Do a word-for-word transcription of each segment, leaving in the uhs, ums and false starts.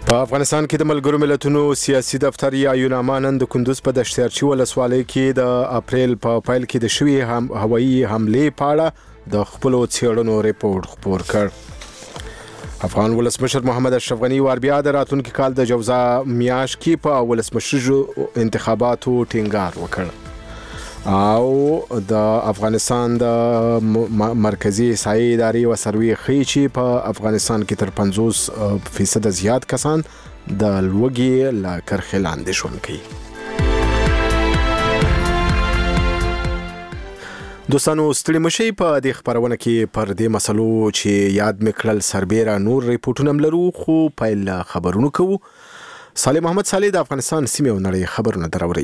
په افغانستان کې د ملګرو ملتونو سیاسي دفتر یا یوناما نن د کندوز په دشتیارچی ولسوالۍ کې د اپریل په پایل کې د شوي هم هوایي حملې په اړه د خپل څېړنو ریپورت خپور کړ. افغان ولسمشر محمد اشرف غنی وار بیا د راتلونکي کال د جوزا میاشت کې په ولسمشري انتخاباتو ټینګار وکړ او د افغانستان د مرکزی احصایې ادارې و سروې ښیي چې په افغانستان کې تر پنځوس فیصد زیات کسان د لوږې له کرښې لاندې ژوند کوي. دوستانو ستړي مشئ په دې خبرونه کې پر دې مسلو چې یاد میکړل سربېره نور ریپورتونه لرو خو پیل خبرونه کوو. صالح محمد صالح د افغانستان سیمې او نړۍ خبرونه دراوري.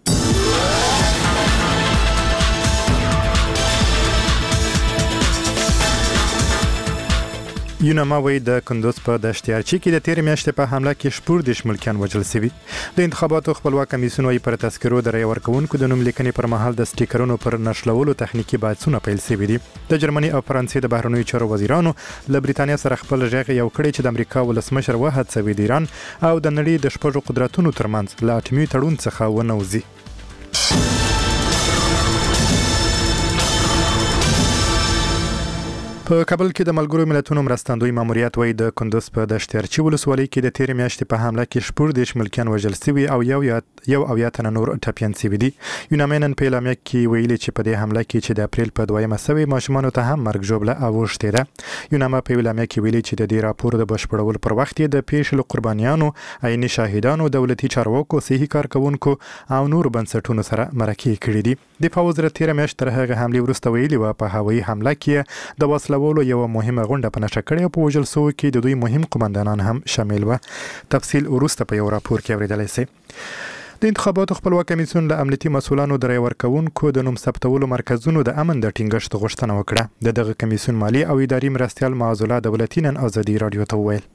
یوناما وایي د کندوز په دشتیارچی کې د تیر میاشتې په حمله کې شپږ دیرش ملکیان وژل شوي. د انتخاباتو خپلواک کمیسیون وایي پر تذکرو د رای ورکوونکو د نوم لیکنې پر مهال د سټیکرونو پر نښلولو تخنیکي بحثونه پیل شوي دي. د جرمني او فرانسې د بهرنیو چارو وزیرانو له بریتانیا سره خپل غږ یو کړی چې د امریکا ولسمشر وهڅوي د ایران او د نړۍ د شپږو قدرتونو ترمنځ له اټومي تړون څخه ونه وځي. په کابل کې د ملګرو ملتونو مرستندوی ماموریت وایي د کندوز په دشتیارچی ولسوالۍ کې د تیر میاشتې په حمله کې شپږ دیرش ملکیان وژل شوي او یو یو اویا تنه نور ټپیان شوي دي. یوناما نن په اعلامیه کې ویلي چې په دې حمله کې چې د اپریل په دویمه شوې ماشومانو ته هم مرګ ژوبله اوښتې ده. یوناما په اعلامیه کې ویلي چې د دې راپور د بشپړولو پر وخت د پیښې له قربانیانو، عیني شاهدانو، دولتي چارواکو، صحي کارکوونکو او نور بنسټونو سره مرکې کړي دي. دفاع وزارت تیر میاشت تر هغه حملې وروسته ویلي و په هوایي حمله کې د وسله ولو یو مهمه غونډه په نشه کړې او په وژل شوو کې د دوی مهم قومندانان هم شامل و. تفصیل وروسته په یو راپور کې اوریدلی شئ. د انتخاباتو خپلواک کمیسیون له امنیتي مسؤلانو د رای ورکوونکو د نوم ثبتولو مرکزونو د امن د ټینګښت غوښتنه وکړه. د دغه کمیسیون مالی او اداري مرستیال معاذ الله دولتي نن ازادي رادیو ته وویل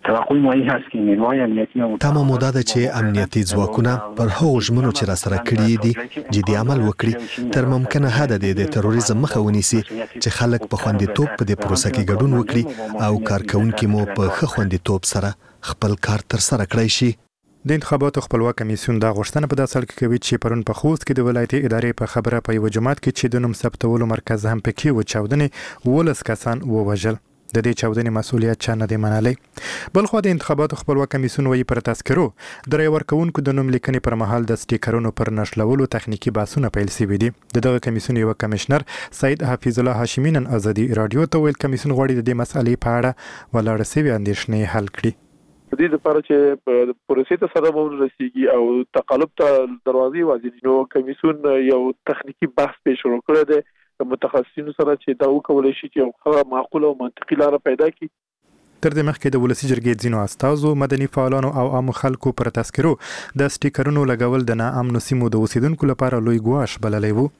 تمه موده ده چې امنیتي ځواکونه پر هغو ژمنو چې را سره کړي دي جدي عمل وکړي تر ممکنه حده د تروریزم مخه ونیسي چې خلک په خوندیتوب په دې پروسه کې ګډون وکړي او کارکونکي مو په ښه خوندیتوب سره خپل کار تر سره کړی شي. د انتخاباتو خپلواک کمیسیون دا غوښتنه په داسې حال کې کوي چې پرون په خوست کې د ولایتي ادارې په خبره په یو جماعت کې چې د نوم ثبتولو مرکز هم پکې و چاودنې ولس کسان ووژل. د دې چاودنې مسؤلیت چا نه دی منلی. بلخوا د انتخاباتو خپلواک کمیسیون وایي پر تذکرو د رای ورکوونکو د نوم لیکنې پر مهال د سټیکرونو پر نښلولو تخنیکي بحثونه پیل شوي دي. د دغه کمیسیون یو کمشنر سید حفیظ الله هاشمي نن ازادي رادیو ته ویل کمیسیون غواړي د دې مسئلې په اړه ولاړه شوې اندېښنې حل کړي. د دې لپاره چې پروسې ته سره ورسیږي او تقلب ته دروازې وازي نو کمیسیون یو تخنیکی بحث پیش شروع کړی دی متخصصینو سره چې دا وکولای شي چې یو معقول او منطقي لار پیدا کړي. تر دې مخکې د ولسی جرګې ځینو استازو مدني فعالانو او عامو خلکو پر تذکرو د سټیکرونو لګول د ناامنو سیمو د اوسیدونکو لپاره لوی ګواښ بللی وو.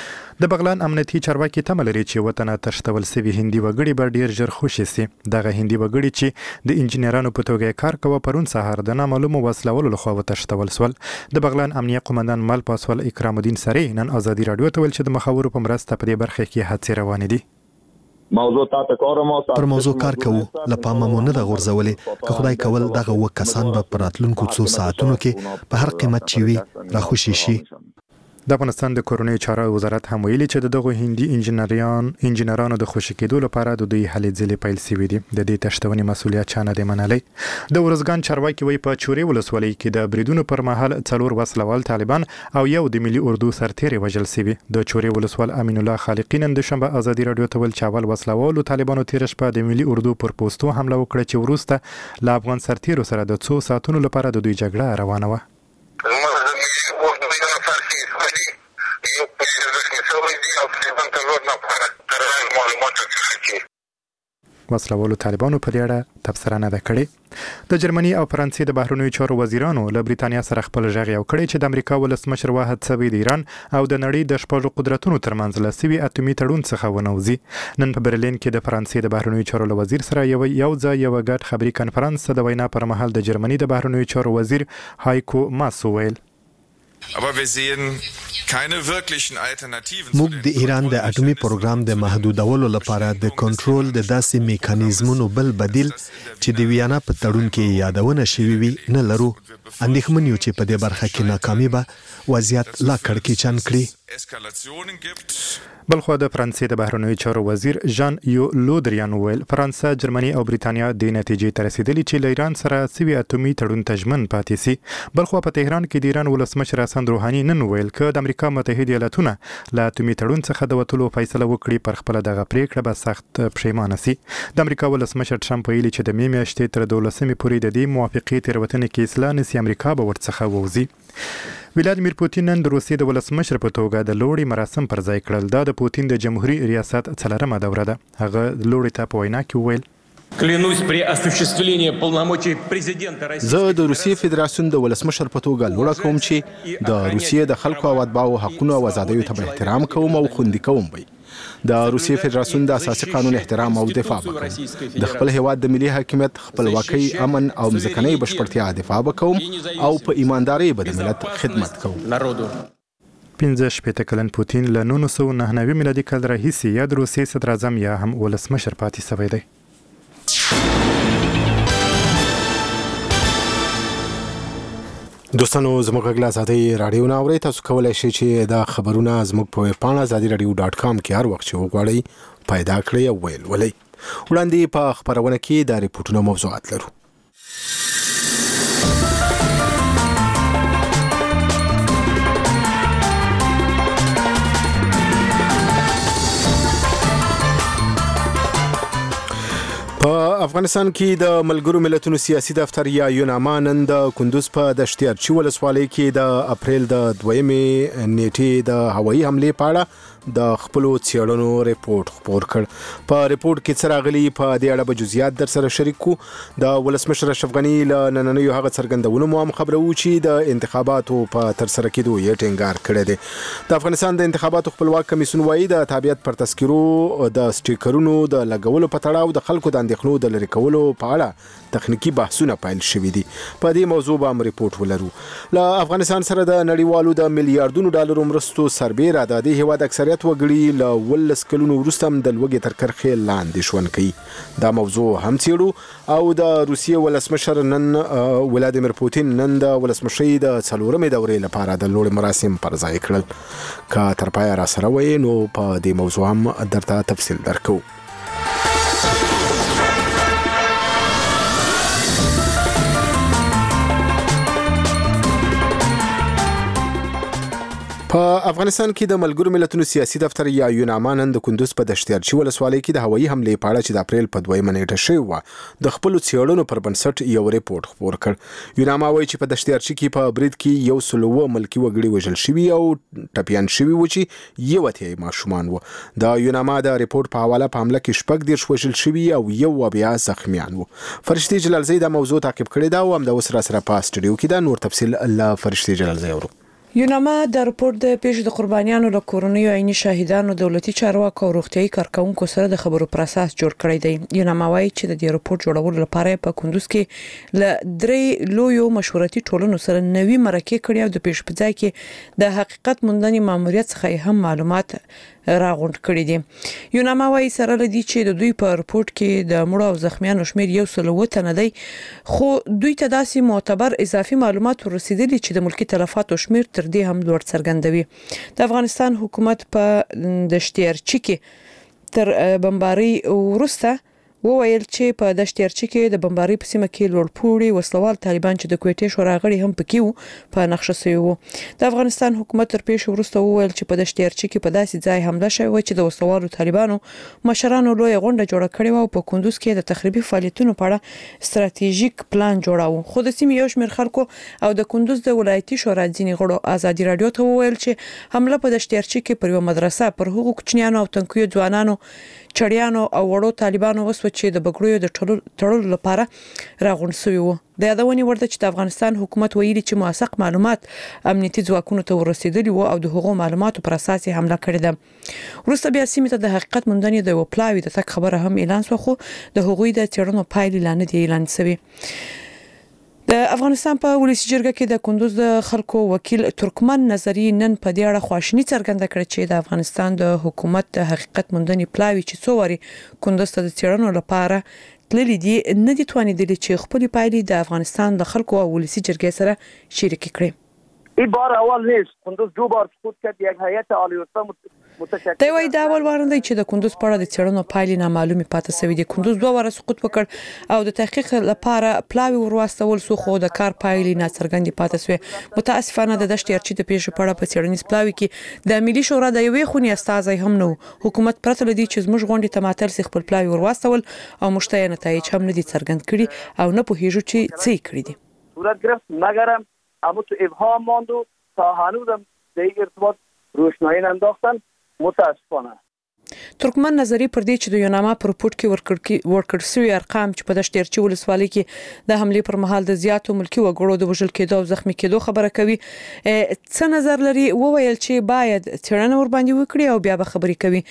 د بغلان امنیتي چارواکي تمه لري چې وطن تشتول سوي هندي وګړي به ډیر ژر خوشي سي. دغه هندي وګړي چې د انجینرانو په توګه کار کوي پرون سهار د نامعلومو وسلوالو لخوا وتشتول سول. د بغلان امنیه قومندان مل پاسوال اکرام الدین سری نن ازادي رادیو ته ویل چې د مخاورو په مرسته په دې برخه کې هڅې روانې دي. موضوع تاسو کوم پر موضوع کار کوو لپاره مو نه د غورځولې که خدای کول دغه وکسان به پراتلونکو څو ساعتونو کې په هر قیمت چې وي را خوشي شي. د افغانستان د کورنیو چارو وزارت هم ویلي چې دغه هندي انجینران انجینرانو د خوشي کېدو لپاره د دوی هلې ځلې پیل شوي دي. د دې تشتونې مسؤلیت چا نه دی منلی. د ورزګان چارواکي وایي په چورې ولسوالۍ کې د بریدونو پر مهال څلور وسلوال طالبان او یو د ملي اردو سرتیری وژل شوي. د چورې ولسوال امین الله خالقي نن دوشنبه ازادي رادیو ته ویل چې اول وسلوالو طالبانو تیر شپه د ملي اردو پر پوسټو حمله وکړه چې وروسته له افغان سرتیرو سره د څو ساعتونو لپاره د دوی جګړه روانه وه. وسلوالو طالبانو په دې اړه تبصره نه ده کړې. د جرمني او فرانسې د بهرنیو چارو وزیرانو له بریتانیا سره خپل غږ یو کړی چې د امریکا ولسمشر وهڅوي د ایران او د نړۍ د شپږو قدرتونو ترمنځ له سوي اټومي تړون څخه ونه وځي. نن په برلین کې د فرانسې د بهرنیو چارو له وزیر سره یو یو ځای یو ګډ خبري کنفرانس د وینا پر مهال د جرمني د بهرنیو چارو وزیر هایکو ماس ویل موږ د ایران د اټومي پروګرام د محدودولو لپاره د کنټرول د داسې میکانیزمونو بل بدیل چې د ویانا په تړون کې یادونه شوی وي نه لرو. اندېښمن یو چې په دې برخه کې ناکامي به وضعیت لا کړکېچن کړي. بلخو د فرانسې د بهرنیو چارو وزیر ژان یو لودریان ویل فرانسه، جرمني او بریتانیا د نتیجې ته رسیدلي چې له ایران سره سوي اټومي تړون ته ژمن پاتې سي. بلخو په تهران کې د ایران ولسمشر حسن روحاني نن ویل چې د امریکا متحده ایالاتونه له اټومي تړون څخه د وتلو فیصله وکړي پر خپل دغه پریکړه به سخت پښیمانه سي. د امریکا ولسمشر ټرمپ ویلي چې د مې میاشتې تر دولسمې پورې د دې موافقې تېروتنې کې اصلاح نسي امریکا به ورڅخه ووځي. ولادیمیر پوتین نن د روسیې د ولسمشر په توګه د لوړې مراسم پر ځای کړل. دا د پوتین د جمهوریت ریاست څلورمه دوره ده. هغه لوړې ته په وینا کې وویل زه د روسیې فدراسیون د ولسمشر په توګه لوړه کوم چې د روسیې د خلکو او اتباعو حقونو او آزادیو ته احترام کوم او خوندي کوم وي. د روسیې فدراسیون د اساسي قانون احترام او دفاع وکوم. د خپل هیواد د ملي حاکمیت، خپلواکۍ، امن او ځمکنۍ بشپړتیا دفاع وکوم او په ایماندارۍ به د ملت خدمت کوم. پنځه شپېته کلن پوتین له نولس سوه نهه نوي میلادي کال راهیسې یا د روسیې صدر اعظم یا هم ولسمشر پاتې شوی دی. دوستانو زموږ غږ له ازادۍ راډیو نه اورئ. تاسو کولی شئ چې دا خبرونه زموږ په ویب پاڼه ازادي راډیو ډاټ کام کې هر وخت چې وغواړئ پیدا کړئ او ویل ولئ. وړاندې په خبرونه کې د ریپورټونو موضوعات لرو. په افغانستان کې د ملګرو ملتونو سیاسي دفتر یا یوناما نن د کندوز په دشتیارچی ولسوالۍ کې د اپریل د دویمې نیټې د هوایي حملې په اړه د خپل څېړنو ریپورت خپور کړ. په ریپورت کې څه راغلي په دې اړه به جزئیات در سره شریک کو. د ولسمشر اشرف غني له نننیو هغه څرګندونو مو هم خبرو چې د انتخاباتو په تر سره کېدو یې ټینګار کړی دی. د افغانستان د انتخاباتو خپلواک کمیسیون وایي د تابعیت پر تذکرو د سټیکرونو د لګولو په تړاو د خلکو د اندېښنو د لرې کولو په اړه تخنیکی بحثونه پیل شوي دي. په دې موضوع به هم ریپورت ولرو. له افغانستان سره د نړیوالو د میلیارډونو ډالرو مرستو سربېره د دې هیواد اکثریت وګړي له ولس کلونو وروسته هم د لوږې تر کرښې لاندې ژوند کوي. دا موضوع هم څېړو او د روسیې ولسمشر نن ولادیمیر پوتین نن د ولسمشرۍ د څلورمې دورې لپاره د لوړې مراسم پر ځای کړل. که تر پایه را سره وئ نو په دې موضوع هم درته تفصیل درکو. په افغانستان کې د ملګرو ملتونو سیاسي دفتر یا یوناما نن د کندوز په دشتیارچی ولسوالۍ کې د هوایي حملې په اړه چې د اپریل په دویمه نیټه شوې وه د خپلو څېړنو پر بنسټ یو ریپورت خپور کړ. یوناما وایي چې په دشتیارچی کې په برید کې یو سل اووه ملکي وګړي وژل شوي او ټپیان شوي وو چې یو اتیا ماشومان وو. د یوناما د ریپورت په حواله په حمله کې شپږ دېرش وژل شوي او یو اویا زخمیان وو. فرشتي جلالزی دا موضوع تعقیب کړې ده او همداوس را سره په سټوډیو کې دا نور تفصیل له فرشتي جلالزی اورو. یوناما د راپور د پیښو د قربانیانو له کورنیو عیني شاهدانو، دولتي چارواکو او روغتيایي کارکونکو سره د خبرو پر اساس جوړ کړی دی. یوناما وایي چې د دې راپور جوړولو لپاره په کندوز کې له درې لویو مشورتي ټولنو سره نوي مرکې کړي او د پیښو په ځای کې د حقیقت موندنې ماموریت څخه هم معلومات راغونډ کړي دي. یوناما وایي سره لدی چې د دوی په رپورت کې د مړو او زخمیانو شمیر یو سل اووه تنه دی، خو دوی ته داسې معتبر اضافي معلومات ورسېدلي چې د ملکي تلفاتو شمیر تر دې هم لوړ څرګندوي. د افغانستان حکومت په دشتیارچی کې تر بمباري وروسته وویل چې په دشتیارچی کې د بمباري په سیمه کې لوړپوړي وسلوال طالبان چې د کوټې شورا غړي هم پکې وو په نقشه شوی وو. د افغانستان حکومت تر پیښو وروسته وویل چې په دشتیارچی کې په داسې ځای حمله شوې و چې د وسلوالو طالبانو مشرانو لوی غونډه جوړه کړې و او په کندوز کې د تخریبي فعالیتونو په اړه ستراتیژیک پلان جوړاوه. خو د سیمې یو شمېر خلکو او د کندوز د ولایتي شورا ځینې غړو ازادي رادیو ته وویل چې حمله په دشتیارچی کې پر یو مدرسه پر هغو کوچنیانو او تنکیو ځوانانو، چړیانو او وړو طالبانو وسو چې د بګړیو د تړلو لپاره راغونډ شوي وو. د یادونې وړ ده چې د افغانستان حکومت ویلي چې موثق معلومات امنیتي ځواکونو ته ورسېدلي وو او د هغو معلوماتو پر اساس حمله کړې ده. وروسته بیا سیمې ته د حقیقت موندنې د یو پلاوي د تک خبره هم اعلان شو، خو د هغوی د څېړنو پایلې لا نه دي اعلان شوي. د د افغانستان په ولسی جرګه کې د کندوز د خلکو وکیل ترکمن نظری نن په دې اړه خواشینی څرګنده کړې چې د افغانستان د حکومت د حقیقت موندنې پلاوی چې څو وری کندوز ته د څېړنو لپاره تللی دي نه دي توانیدلي چې خپل پایلې د افغانستان د خلکو او ولسی جرګې سره شریک کړي. این بار اول نیست. کندوز دو بار سقوط کرد. یک هیئت عالی الرتبه متشکل. دا وایي د اول وار دی چې د کندوز په اړه د څېړنو پایلې نامعلومې پاتې شوې دي. کندوز دوه واره سقوط وکړ او د تحقیق لپاره پلاوی ورواستول سو خو د کار پایلې ناڅرګندې پاتې شوې. متاسفانه د دشت ارچي د پیښو په اړه په څېړنیز پلاوی کې د ملي شورا د یوې خونې استازی هم نه حکومت پرته لدی چې زموږ غونډې تماتل سي خپل پلاوی ورواستول او مشتای نتایج هم نه دي څرګند کړي او نه پوهیږو چې څه کړی دي. صورت گرفت مگرم اما تو ابهام ماند و تا هنوزم در این ارتباط روشنایی ننداختن. متاسفانه ترکمن نظری پر دې چې د یوناما پر رپورت کې ورکړ شوی ارقام چې په دشت ارچي ولسوالۍ کې د حمله پر مهال د زیاتو ملکی وګړو د وژل کېدو او زخمی کېدو خبره کوي. څه نظر لري وویل چې باید څېړنه ور باندې وکړي او بیا به خبرې کوي.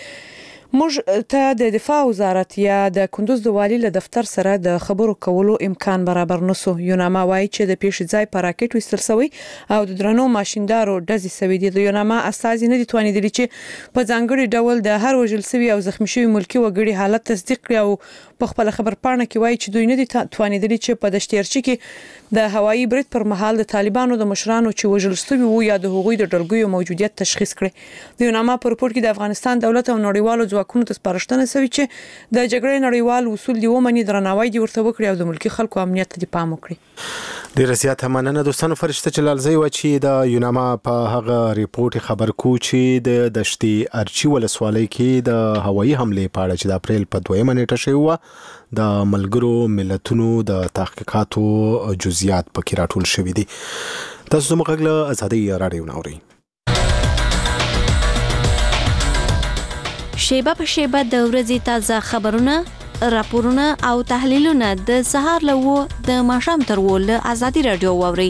موږ ته د دفاع وزارت یا د کندوز د والی له دفتر سره د خبرو کولو امکان برابر نسو. یوناما وایي چې د پیښې ځای په راکټ وستل شوی او د درنو ماشیندارو ډزې شوی دي. د یوناما استازي نه دي توانیدلي چې په ځانګړي ډول د هر وژل شوی او زخمی شوی ملکی وګړي حالت تصدیق کړي او په خپل خبر پاڼه کې وایي چې دوی نه دي توانیدلي چې په دشت ارچي کې د هوایي برید پر مهال د طالبانو د مشرانو چې وژل شوی وو یا د هغوی د ډلګیو موجودیت تشخیص کړي. د یوناما په رپورت کې د افغانستان دولت او نړیوالو ځواکونو ته سپارښتنه شوې چې د جګړې نړیوال اصول دی ومني درناوی دی ورته وکړي او د ملکی خلکو امنیت ته پام وکړي. ډیر زیات مننه دوستانو. فرشته جلالزی و چې د یوناما په هغه ریپورت خبر کو چې د دشتي ارچي ولسوالۍ کې د هوایي حمله په اړه چې د اپریل په دویمه نیټه شوی و د ملګرو ملتونو د تحقیقاتو جزئیات پکې راټول شوی دي. تاسو زموږ له ازادي رادیو نوري شیبه په شیبه د ورځې تازه خبرونه، راپورونه او تحلیلونه د سهار له و د ماښام تر و له ازادي رادیو واوري.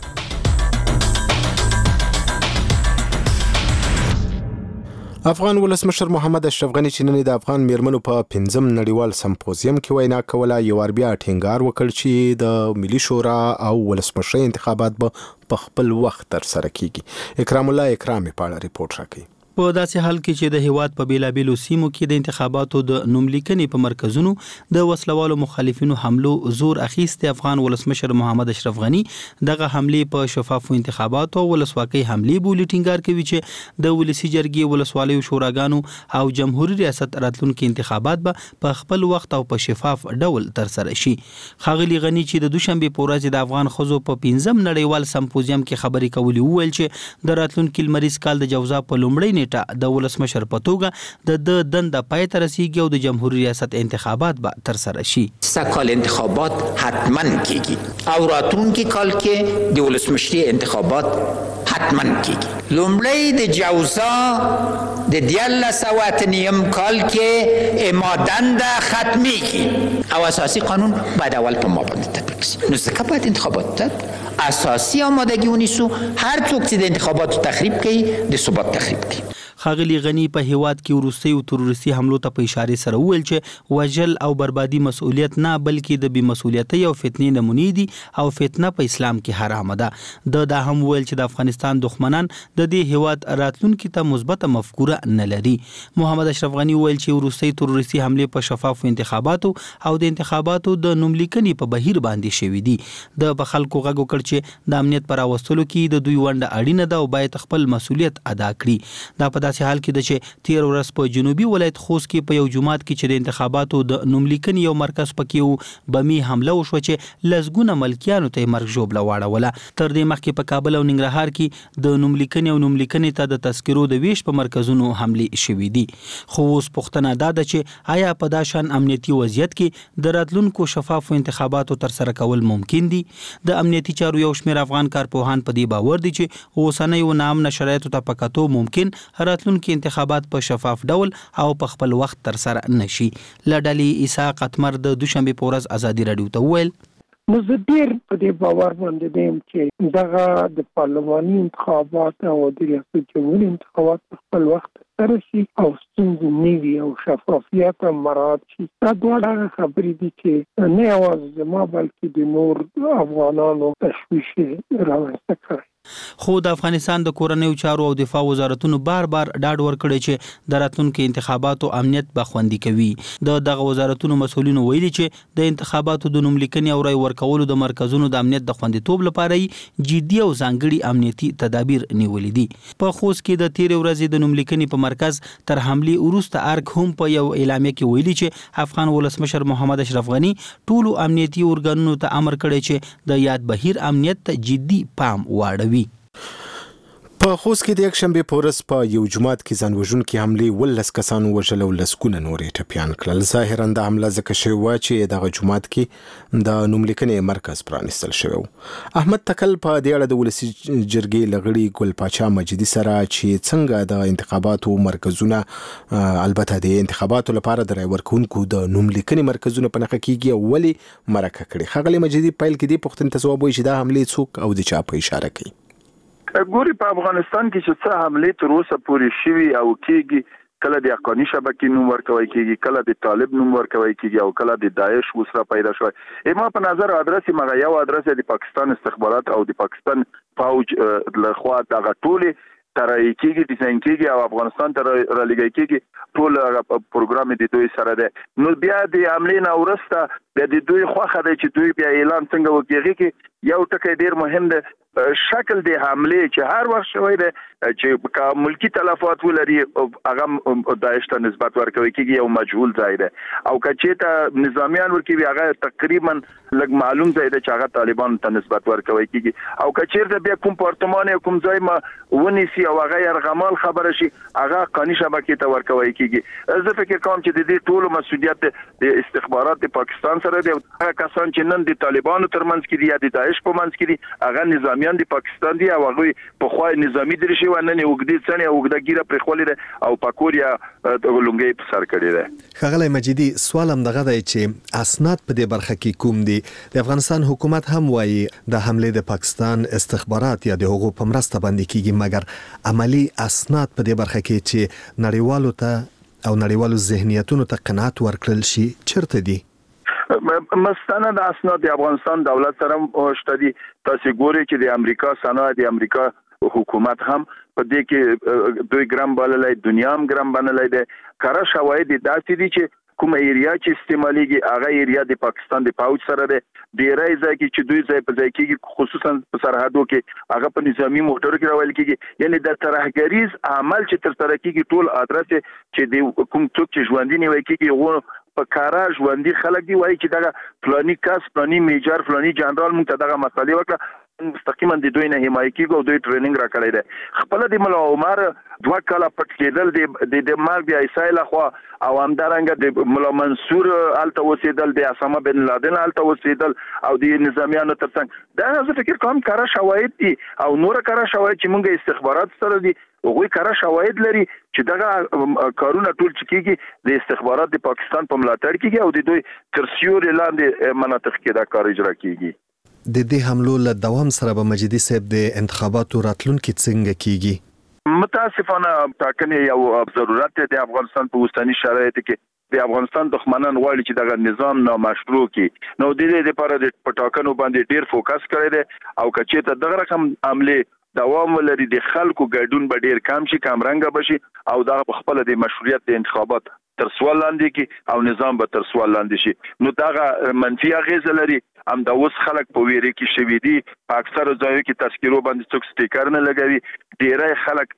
افغان ولسمشر محمد اشرف غنی چې نن د افغان میرمنو په پنځم نړیوال سمپوزیم کې وینا کوله یو ور بیا ټینګار وکړ چې د ملي شورا او ولسمشر انتخابات به په خپل وخت تر سره کیږي. اکرام الله اکرامي په اړه ریپورت راکړي. په داسې حال کې چې د هیواد په بیلابیلو سیمو کې د انتخاباتو د نوملیکنې په مرکزونو د وسلوالو مخالفینو حملو زور اخیست، افغان ولسمشر محمد اشرف غنی دغه حمله په شفافو انتخاباتو او ولسواکۍ حمله بولی ټینګار کوي چې د ولسی جرګې ولسوالیو شوراګانو او جمهوریت ریاست راتلونکي انتخابات به په خپل وخت او په شفاف ډول تر سره شي. ښاغلي غنی چې د دوشنبه په ورځ د افغان خزو په پنځم نړیوال سمپوزیم کې خبرې کولې وویل چې د راتلونکي لمریز کال د جوزا په لومړۍ د ولسمشر په توګه د د دنده پای ته رسیږي او د جمهوریت ریاست انتخابات به تر سره شي. سکال انتخابات حتما کیږي او راتلونکي کال کې د ولسمشری انتخابات حتما کیږي. لومړی د جوزا د دیالله سوه اتنیم کال کې امادند ختمیږي او اساسی قانون بعد اول په ما باندې تطبیق شي. نو ځکه باید انتخابات ته اساسی آمادگی ونیسو. هر څوک چې د انتخاباتو تخریب کوي د ثبات تخریب کوي. ښاغلي غنی په هیواد کې وروستي او تروریستي حملو ته په اشاره سره وویل چې وجل او بربادي مسؤلیت نه بلکې د بې مسؤلیتۍ او فتنې نمونې دي او فتنه په اسلام کې حرام ده. د دا هم ویل چې د افغانستان دښمنان د دې هیواد راتلونکي ته مثبت مفکوره نه لري. محمد اشرف غنی ویل چې وروستي تروریستي حمله په شفافو انتخاباتو او د انتخاباتو د نوملیکنې په بهیر باندې شوې دي. د په خلکو غږ وکړ چې د امنیت پر راوستلو کې د دوی ونډه اړینه ده او باید خپل مسؤلیت ادا کړي. دا په داسې حال کې د چې تیر ورځ په جنوبي ولایت خوست کې په یو جماعت کې چې د انتخاباتو د نوملیکنې یو مرکز پکې بمی حمله وشوه چې لزګونه ملکیانو ته مرګ ژوبله واړوله. تر دې مخکې په کابل او ننګرهار کې د نوملیکنې او نوملیکنې ته د تذکرو د ویش په مرکزونو حملې شوې دي. خو اوس پوښتنه دا ده چې آیا په دا شان امنیتي وضعیت کې د راتلونکو شفافو انتخاباتو تر سره کول ممکن دي؟ د امنیتي چارو یو شمېر افغان کارپوهان په دې باور دي چې اوسنیو ناامنه شرایطو ته په کتو ممکن راتلونکي انتخابات په شفاف ډول او په خپل وخت تر سره نشي. لډلې اسحاق اتمر د دوشنبه په ورځ ازادي رادیو ته وویل مزدیر په دې باور باندې دیم چې دغه د پارلماني انتخابات او د ریاست جمهوریت انتخابات په خپل وخت تر شي او ستونزې نیوي او شفافیت مراعات شي. دا ډول خبرې دي چې نه یوازې ما بلکې د نور افغانانو تشویش راوړل کړی. خو د افغانستان د کورنیو چارو او دفاع وزارتونو بار بار ډاډ ورکړی چې د راتلونکو انتخاباتو امنیت به خوندي کوي. د دغه وزارتونو مسؤلینو ویلي چې د انتخاباتو د نوملیکنې او رای ورکولو د مرکزونو د امنیت د خوندیتوب لپاره جدي او ځانګړي امنیتي تدابیر نیولي دي. په خوست کې د تیر ورځې د نوملیکنې په مرکز تر حمله وروسته ارګ هم په یو اعلامیه کې ویلي چې افغان ولسمشر محمد اشرف غنی ټولو امنیتي ارګانونو ته امر کړی چې د یاد بهیر امنیت ته جدي پام واړوي. په خوست کې د یک شنبه په ورځ په یو جماعت کې ځانوژونکي حملې ولس کسانو وژل او لسګونه نورې ټپیان کړل. ظاهرا د حمله ځکه شوې وه چې دغه جماعت کې د نوملیکنې مرکز پرانیستل شوی و. احمد تکل په دې اړه د ولسي جرګې لغړي ګل پاچا مجیدي سره چې څنګه د انتخاباتو مرکزونه البته د انتخاباتو لپاره د رای ورکوونکو د نوملیکنې مرکزونه په نښه کېږي او ولې مرکه کړي. ښاغلی مجیدي پیل کې دې پوښتنې ته ځواب وایي چې دا حملې څوک او د چا په اشاره کوي. ګوري په افغانستان کې چې څه حملې تر اوسه پورې شوي او کېږي، کله د حقاني شبکې نوم ورکوي کېږي، کله د طالب نوم ورکوي کېږي او کله د داعش وسره پیدا شوی. اما په نظر ادرس مغه یو ادرس د پاکستان استخبارات او د پاکستان فوج له خوا دغه ټولې ترای کېږي، ډیزاین کېږي او افغانستان ته را لګي کېږي. ټول پروګرام د دوی سره ده. نو بیا د حملې نه ورسته د دوی خوخه ده چې دوی بیا اعلان څنګه وکړي کې یو ټکی ډیر مهم ده. شکل د حمله چې هر وخت شوی ده چې کا ملکی تلفات ولري هغه داعش ته نسبت ورکوي کېږي یو مجهول ځای ده او کچې ته نظامیان ورکوي هغه تقریبا لږ معلوم ځای ده چې هغه طالبان ته نسبت ورکوي کېږي او کچې ته بیا کوم پارتمان کوم ځای ما ونیسي او هغه يرغمال خبره شي هغه قانوني شبکې ته ورکوي کېږي. زه فکر کوم چې د دې ټولو مسؤلیت د استخبارات د پاکستان سره دی. هغه کسان چې نن د طالبانو ترمنځ کې دي یا د داعش په منځ کې دي هغه نظامیان د پاکستان دی او هغه په خوای نظامی درشي وننه وګدي څنګه وګدا ګیره پر خولې او پاکوریا لونګي په سر کړی دی. ښاغلی مجیدي سوال هم دغه دی چې اسناد په دې برخه کې کوم دي؟ د افغانستان حکومت هم وایي د حمله د پاکستان استخبارات یا د هغو په مرسته باندې کیږي، مګر عملی اسناد په دې برخه کې چې نړیوالو ته او نړیوالو ذهنیتونو ته قناعت ورکړل شي چیرته دي؟ مستند اسناد د افغانستان دولت سره شته دي. تاسو ګورئ چې د امریکا صنایع د امریکا حکومت هم په دې کې دوی ګرام بللای، دنیا هم ګرام بللای دي. کاره شواهد داسې دي چې کوم ایریا چې استعماليږي هغه ایریا د پاکستان د پاوچ سره ده. ډیرای ځای کې چې دوی ځای په ځای کې خصوصا په سرحدو کې هغه په نظامی موټر کې راول کېږي. یعنی د ترهګریز عمل چې تر سره کېږي ټول ادرس چې د کوم څوک چې ژوندۍ نیوي کېږي غو په کارا ژوندۍ خلک دی وایي چې دا فلاني کس فلاني میجر فلاني جنرال موږ ته دغه مسالې وکړه مستقیما د دوی نه حمایت کیږي او دوی ټریننګ را کړی دی. خپل د مولا عمر دوه کاله پټ کېدل د د مار بیا ایسایل خو او همدارنګه د مولا منصور الته وسیدل د اسامه بن لادن الته وسیدل او د نظامیانو ترڅنګ دا زه فکر کوم کارا شواهد دي او نور کارا شواهد چې موږ استخبارات سره دي هغه کارا شواهد لري چې دغه کارونه ټول چې کیږي د استخبارات د پاکستان په ملاتړ کیږي او د دوی تر سیوري لاندې مناطق کې دا کار اجرا کیږي. د دې حملو له دوام سره به مجیدي صاحب د انتخاباتو راتلونکي څنګه کیږي؟ متاسفانه ټاکنې یو ضرورت دی د افغانستان په اوسنی شرایطو کې. د افغانستان دښمنان غواړي چې دغه نظام نامشروع کړي. نو د دې لپاره د پټاکنو باندې ډیر فوکس کړی دی او کچې ته دغه رقم عمله دوام ولري د خلکو ګډون به ډیر کم شي، کم رنګه بشي او دا خپل د مشروعیت د انتخابات تر سوال لاندې کې او نظام به تر سوال لاندې شي. نو دا منفي اغیزه لري. ام دا اوس خلک په ویری کې شوي دي. په اکثره ځایو کې تذکیرو باندې څوک سټیکر نه لګوي. ډیری خلک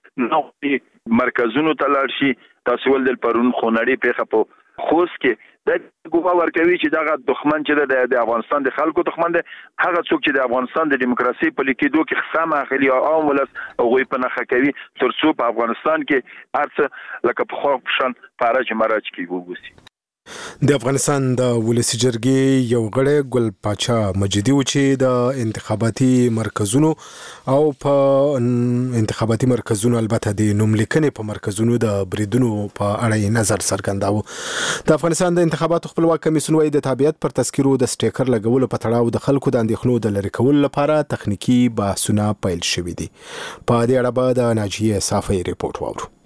نو مرکزونو ته لاړ شي. تاسو ول د پرون خونړی پیښه په خوست کې د ګوبا ورکوي چې دا دښمن چې د افغانستان د خلکو دښمن دی. هغه څوک چې د افغانستان د دیموکراسي په لیکېدو کې خصم اخلي او عام ولس هغوی په نښه کوي تر څو په افغانستان کې هر څه لکه په خو شان پارج مراج کې وګوسي. د افغانستان د ولسی جرګې یو غړی ګل پاچا مجیدي و چې د انتخاباتي مرکزونو او په انتخاباتي مرکزونو البته د نوملیکنې په مرکزونو د بریدونو په اړه نظر څرګنداوه. د افغانستان د انتخاباتو خپلواک کمیسیون وايي د تابعیت پر تذکیرو د سټیکر لګولو په تړاو د خلکو د اندېښنو د لرې کولو لپاره تخنیکی بحثونه پیل شوي دي. په دې اړه به د ناجیه صافی ریپورت واورو.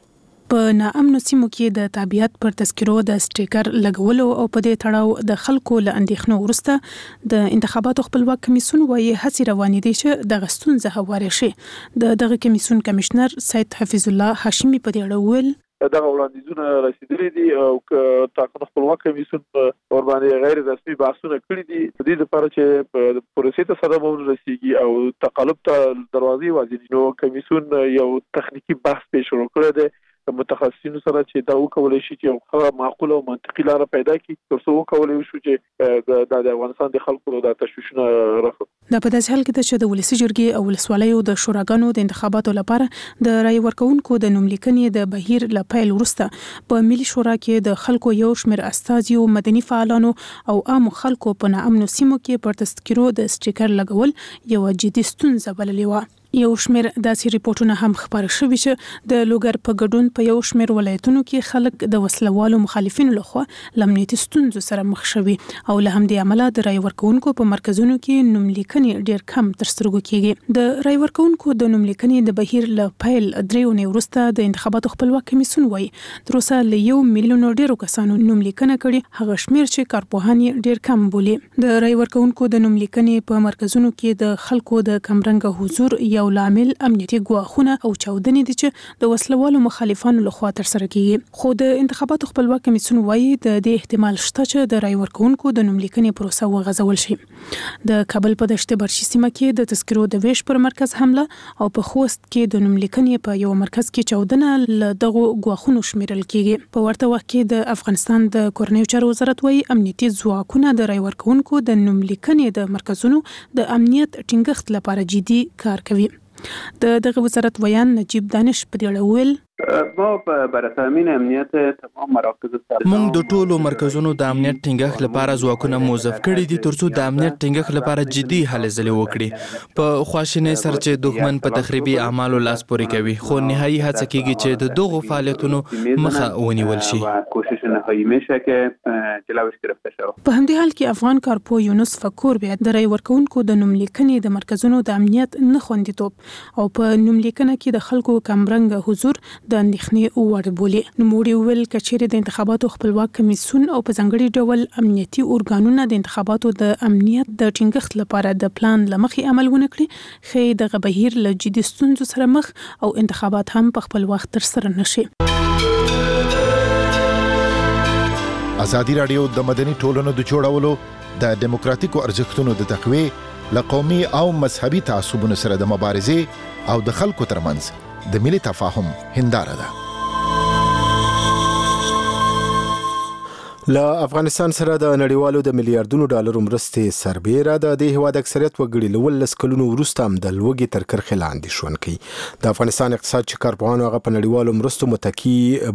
په ناامنو سیمو کې د تابعیت پر تذکرو د سټیکر لګولو او په دې تړاو د خلکو له اندېښنو وروسته د انتخاباتو خپلواک کمیسیون وايي هڅې روانې دي چې د ستونزه هوارې شي. د دغه کمیسیون کمشنر سید حفیظ الله هاشمي په دې اړه وویل دغه وړاندیزونه رسیدلي دي او ټاکنو خپلواک کمیسیون په ور باندې غیر رسمي بحثونه کړي دي د دې لپاره چې په پروسې ته صدمه ورسیږي او تقلب ته دروازې وازي. نو کمیسیون یو تخنیکی بحث پیش کړی دی متخصصینو سره چې دا وکولای شي چې یو معقوله او منطقي لار پیدا کړي ترڅو وکولای شي چې د افغانستان د خلکو د تشویشونو رفع. دا په داسې حال کې چې د ولسی جرګې او ولسوالیو د شوراګانو د انتخاباتو لپاره د رای ورکونکو د نوملیکنې د بهیر له پیل وروسته په ملي شورا کې د خلکو یو شمېر استازیو مدني فعالانو او عام خلکو په ناامنو سیمو کې پر تذکرو د سټیکر لګول یو جدي ستونزه بللې و. یو شمېر داسې ریپورتونه هم خبر شوي چې د لوګر په ګډون په یو شمېر ولایتونو کې خلک د وسلوالو مخالفینو لخوا لمنیتي ستونزو سره مخ شوي او له همدې امله د رای ورکونکو په مرکزونو کې نوملیکنې ډېر کم تر سترګو کېږي. د رای ورکونکو د نوملیکنې د بهیر له پیل درې اونۍ وروسته د انتخاباتو خپلواک کمیسیون وایي تر اوسه له یو میلیون ډېرو کسانو نوملیکنه کړې، هغه شمېر چې کارپوهان یې ډېر کم بولي. د رای ورکونکو د نوملیکنې په مرکزونو کې د خلکو د کمرنګه حضور یو لامل امنیتي ګواښونه او چاودنې دي چې د وسلوالو مخالفانو لخوا ترسره کیږي. خو د انتخاباتو خپلواک کمیسیون وایي د دې احتمال شته چې د رای ورکونکو د نوملیکنې پروسه وغځول شي. د کابل په دشت برشي سیمه کې د تذکرو د ویش پر مرکز حمله او په خوست کې د نوملیکنې په یو مرکز کې چاودنه له دغو ګواښونو شمیرل کیږي. په ورته وخت کې د افغانستان د کورنیو چارو وزارت وایي امنیتي ځواکونه د رای ورکونکو د نوملیکنې د مرکزونو د امنیت ټینګښت لپاره جدي کار کوي. د دغه وزارت ویان نجیب دانش په دې اړه وویل ما برای تامین امنیت تمام مراکز موږ د ټولو مرکزونو د امنیت ټینګښت لپاره ځواکونه موظف کړي دي ترڅو د امنیت ټینګښت لپاره جدي هلې ځلې وکړي. په خواشینۍ سره چې دښمن په تخریبي اعمالو لاس پورې کوي خو نهایي هڅه کیږي چې د دغو فعالیتونو مخه ونیول شي. کوشش نهایی میشه که جلوش گرفته شود. په همدې حال کې افغان کارپو یونس فکور بیا د رای ورکونکو د نوملیکنې د مرکزونو د امنیت نه خوندیتوب او په نوملیکنه کې د خلکو کمرنګ حضور د اندېښنې وړ بولي. نوموړي وویل که چیرې د انتخاباتو خپلواک کمیسیون او په ځانګړي ډول امنیتي ارګانونه د انتخاباتو د امنیت د ټینګښت لپاره د پلان له مخې عمل ونه کړي ښایي دغه بهیر له جدي ستونزو سره مخ او انتخابات هم په خپل وخت ترسره نشي. ازادي راډیو د مدني ټولنو د جوړولو د دیموکراتیکو ارزښتونو د تقویې له قومي او مذهبي تعصبونو سره د مبارزې او د خلکو ترمنځ د ملي تفاهم هنداره ده. له افغانستان سره د نړیوالو د میلیارډونو ډالرو مرستې سربېره د دې هیواد اکثریت وګړي له ولس کلونو وروسته هم د لوږې تر کرښې لاندې ژوند کوي. د افغانستان اقتصاد چې کارپوهانو هغه په نړیوالو مرستو متکي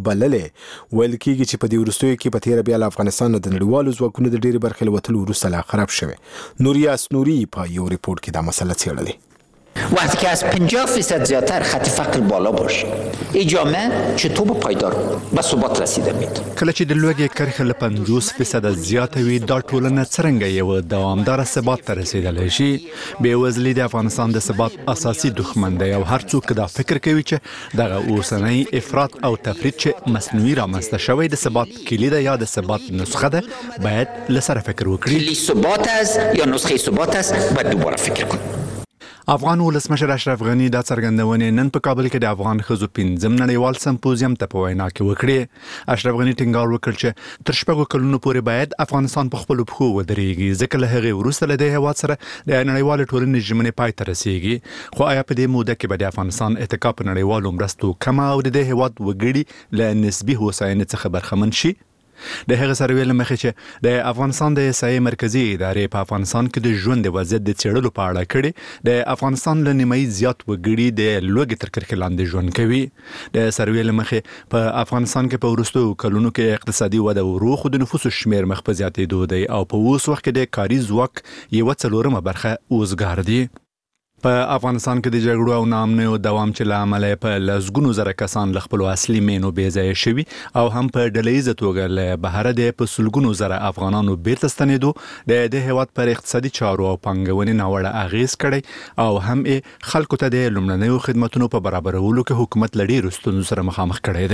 بللې ویل کېږي چې په دې وروستیو کې په تېره بیا له افغانستان د نړیوالو ځواکونو د ډېرې برخې له وتلو وروسته لا خراب شوی. نوریاس نوري په یو ریپورت کې دا مسله څېړلې. وقتی که از پنجاه فیصد زیادتر خط فقر بالا باشه این جامعه چطور به پایدار به ثبات رسیده مید. کله چې د لوږې کرښه له پنځوس فیصد زیاته وي دا ټولنه څرنګه یو دوامدار ثبات ته رسیدلی شي. بېوزلي د افغانستان د ثبات اساسي دښمن دی او هر څوک دا فکر کوي چې دغه اوسنی افراط او تفرید چې مصنوعي رامنځته شوی د ثبات کلي ده یا د ثبات نسخه ده باید له سره فکر وکړي. کلي ثبات است یا نسخه ثبات است باید دوباره فکر کنیم. افغان ولسمشر اشرف غنی دا څرګندونې نن په کابل کې د افغان ښځو پنځم نړیوال سمپوزیم ته په وینا کې وکړې. اشرف غنی ټینګار وکړ چې تر شپږو کلونو پورې باید افغانستان په خپلو پښو ودرېږي ځکه له هغې وروسته له دې هېواد سره د نړیوالې ټولنې ژمنې پای ته رسېږي. خو آیا په دې موده کې به د افغانستان اتکا په نړیوالو مرستو کمه او د دې هېواد وګړي له نسبي هوساینې څخه برخمن شي؟ د هغه سروې له مخې چې د افغانستان د احصایې مرکزي ادارې په افغانستان کې د ژوند د وضعیت د څېړلو په اړه کړې د افغانستان له نیمایي زیات وګړي د لوږې تر کرښې لاندې ژوند کوي. د سروې له مخې په افغانستان کې په وروستیو کلونو کې اقتصادي وده ورو خو د نفوسو شمېر مخ په زیاتېدو دی او په اوس وخت کې د کاري ځواک یوه څلورمه برخه اوزګار دي. په افغانستان کې د جګړو او ناامنیو دوام چې له امله په لسګونو زره کسان له خپلو اصلي مینو بې ځایه شوي او هم په ډلهییزه توګه له بهره د په سلګونو زره افغانانو بیرته ستنېدو د دې هېواد پر اقتصادي چارو او پانګونې ناوړه اغېز کړی او هم یې خلکو ته د لومړنیو خدمتونو په برابرولو کې حکومت له ډېرو ستونزو سره مخامخ کړی دی.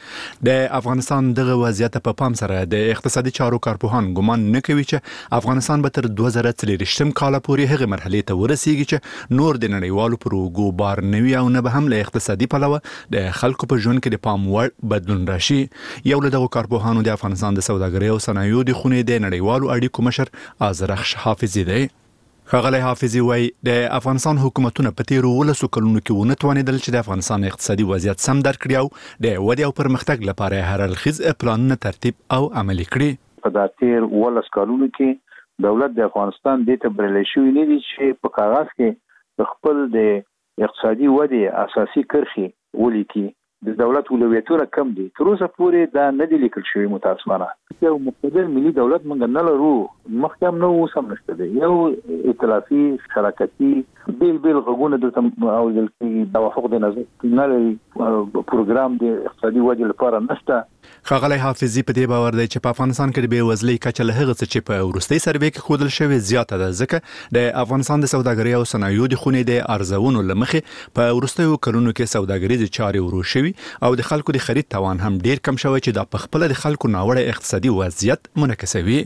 د افغانستان دغه وضعیت په پام سره د اقتصادي چارو کارپوهان ګمان نه کوي چې افغانستان به تر دوه زره څلوېښتم کال پورې هغه مرحله ته ورسیږي چې نور د نړیوالو پروګو بار نوي او نه به هم له اقتصادي پلوه د خلکو په ژوند کې د پام وړ بدلون راشي. یو له دغو کارپوهانو د افغانستان د سوداګرۍ او صنایعو د خونې د نړیوالو اړیکو مشر آذرخش حافظي دی. ښاغلی حافظي وایي د افغانستان حکومتونه په تیرو ولسو کلونو کې ونه توانېدل چې د افغانستان اقتصادي وضعیت سم درک کړي او د ودې او پرمختګ لپاره هر اړخیز پلانونه ترتیب او عملي کړي. په دا تیر ولس کلونو کې دولت د افغانستان دې ته بریالي شوی نه دي چې په کاغذ کې خپل د اقتصادي ودې اساسي کرښې ولیکي. د دولت اولویتونه کم دي. تر اوسه پورې دا نه دي لیکل شوی متاسفانه. یو مقتدر ملي دولت موږ نه لرو، مخکې هم نه اوس هم نشته دی. یو ائتلافي شراکتي بیل بیل غوونه دلته اورېدل کېږي. توافق د نظر نه لري، پروګرام د اقتصادي ودې لپاره نشته. ښاغلی حافظي په دې باور دی چې په افغانستان کې د بېوزلۍ کچه له هغه څه چې په وروستۍ سروې کې ښودل شوې زیاته ده، ځکه د افغانستان د سوداګرۍ او صنایعو د خونې د ارزونو له مخې په وروستیو کلونو کې سوداګریزې چارې ورو شوي او د خلکو د خرید توان هم ډیر کم شوی چې دا په خپل د خلکو ناوړه اقتصادي وضعیت منعکسوي.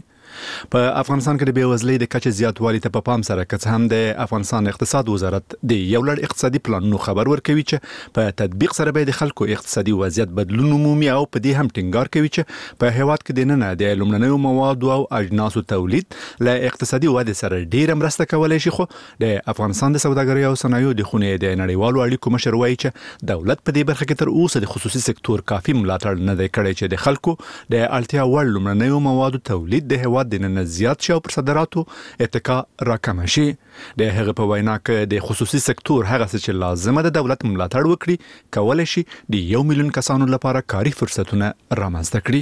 په افغانستان کې د بېوزلۍ د کچې زیاتوالي ته په پام سره که څه هم د افغانستان اقتصاد وزارت د یو لړ اقتصادي پلانونو خبر ورکوي چې په تطبیق سره به د خلکو اقتصادي وضعیت بدلون مومي او په دې هم ټینګار کوي چې په هیواد کې د نن د لومړنیو موادو او اجناسو تولید له اقتصادي ودې سره ډیره مرسته کولای شي. خو د افغانستان د سوداګرۍ او صنایعو د خونې د نړیوالو اړیکو مشر وایي چې دولت په دې برخه کې تر اوسه د خصوصي سکتور کافي ملاتړ نه دی کړی چې د خلکو د اړتیا وړ لومړنیو موادو تولید د هیواد د نن زیات شي او پر صادراتو اتکا راکم شي. د هغه په وینا کې د خصوصي سکتور هغه څه چې لازمه ده دولت ملاتړ وکړي کولای شي د یو میلیون کسانو لپاره کاري فرصتونه رامنځته کړي.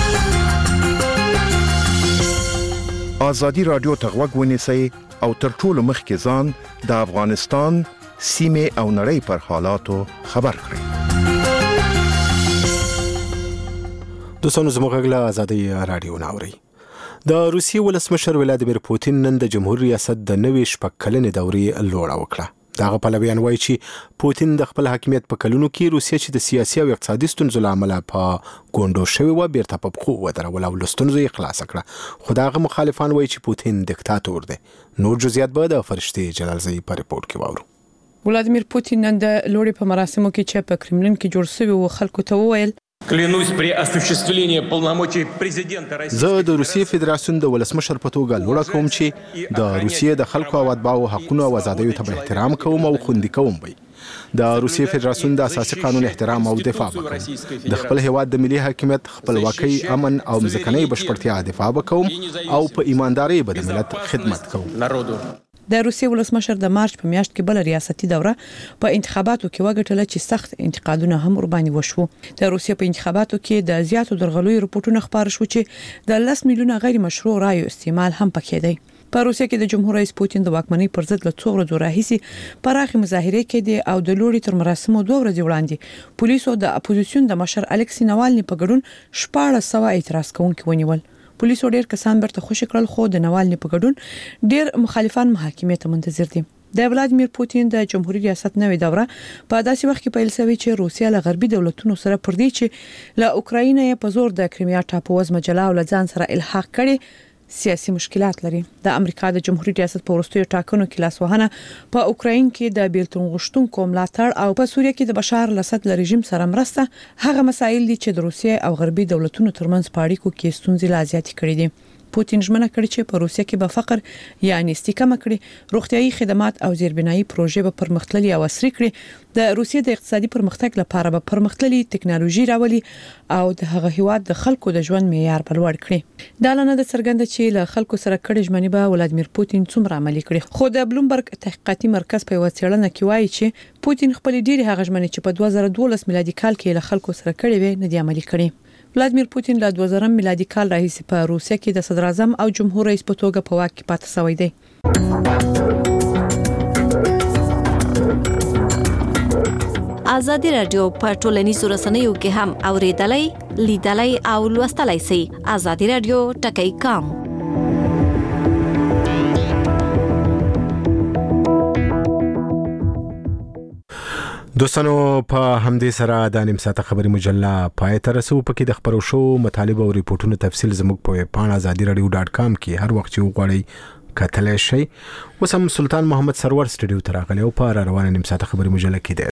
ازادي رادیو ته غوږ ونیسئ او تر ټولو مخکې ځان د افغانستان سیمې او نړۍ پر حالاتو خبر کړئ. دوستانو زموږ غږ له ازادي رادیو ناوري. د روسیې ولسمشر ولادیمیر پوتین نن د جمهور ریاست د نوې شپږ کلنې دورې لوړه وکړه. دغه پلویان وایي چې پوتین د خپل حاکمیت په کلونو کې روسیه چې د سیاسي او اقتصادي ستونزو له امله په ګونډو شوې وه بیرته په پښو ودروله او له ستونزو یې خلاصه کړه. خو دغه مخالفان وایي چې پوتین دیکتاتور دی. نور جزئیات به د فرشتې جلالزئی په رپورټ کې واورو. ولادیمیر پوتین نن د لوړې په مراسمو کې چې په کرملین کې جوړ شوی و خلکو ته وویل Клянусь при осуществлении полномочий президента России. زه د روسیې فدراسیون د ولسمشر په توګه لوړه کوم چې د روسیې د خلکو او اتباعو حقوقو او آزادیو ته احترام کوم او خوندي کوم وي. د روسیې فدراسیون د اساسي قانون احترام او دفاع وکړم. د خپل هیواد د ملي حاکمیت، خپلواکۍ، امن او ځمکنۍ بشپړتیا دفاع وکوم او په ایماندارۍ به د ملت خدمت کوم. د روسیې ولسمشر د مارچ په میاشت کې بل ریاستي دوره په انتخاباتو کې وګټله چې سخت انتقادونه هم ورباندې وشو. د روسیې په انتخاباتو کې د زیاتو درغلیو رپورټونه خبر شو چې د لس میلیونه غیر مشروع رایو استعمال هم پکې دی. په روسیې کې د جمهور رئیس پوتین د واکمنۍ پر ضد له څو ورځې راهیسې پراخې مظاهرې کېدې او د لوړې تر مراسمو دوه ورځې وړاندې پولیسو د اپوزیسیون د مشر الکسی ناوالني په ګډون شپاړس سوه اعتراض کوونکي ونیول. پولیسو ډیر کسان برته خوشی کړل خو د ناوالني په ګډون ډیر مخالفان محاکمې ته منتظر دي. د ولادیمیر پوتین د جمهوریت ریاست نوې دوره په داسې وخت کې پیل شوې چې روسیا له غربي دولتونو سره پر دې چې له اوکراین په زور د کرایمیا ټاپو وزمه جلا او ځان سره الحاق کړي سیاسي مشکلات لري. د امریکا د جمهوریت ریاست په وروستیو ټاکنو کې لاسوهنه په اوکراین کې د بیلتون غوښتونکو ملاتړ او په سوریه کې د بشار الاسد له رژیم سره مرسته هغه مسایل دي چې د روسیې او غربي دولتونو ترمنځ په اړیکو کې ستونزې لا زیاتې کړې دي. پوتین ژمنه کړې چې په روسیه کې به فقر یعنی استحکام کړي، روغتيایي خدمات او زیربنایي پروژې به پرمختللي او عصري کړي، د روسیې د اقتصادي پرمختګ لپاره به پرمختللي ټکنالوژي راولي او د هغه هیواد د خلکو د ژوند معیار په لوړ کړي. دا لنه د څرګنده چې له خلکو سره کړي ژمنې به ولادیمیر پوتین څومره عملي کړي. خو د بلومبرګ تحقیقاتي مرکز په وڅېړنه کې وایي چې پوتین خپل ډېری هغه ژمنې چې په دوه زره دولس میلادي کال کې له خلکو سره کړي وي نه دي عملي کړي. ولادیمیر پوتین له دوه زره میلادي کال راهیسې په روسیه کې د صدر اعظم او جمهور رئیس په توګه په واک کې پاتې شوی دی. ازادي رادیو په ټولنیزو رسنیو کې هم اوریدلای، لیدلای او لوستلای شئ. ازادي رادیو ټکی کام دوستانو په همدې سره د نیم ساعته خبري مجله پای ته رسو. پکې د خبرو شو مطالب او ریپورتونو تفصیل زموږ په ویب پاڼه ازادي رادیو ډاټ کام کې هر وخت چې وغواړئ کتلی شئ. اوس هم سلطان محمد سرور سټوډیو ته راغلی او په روانه نیم ساعته خبري مجله کې دی.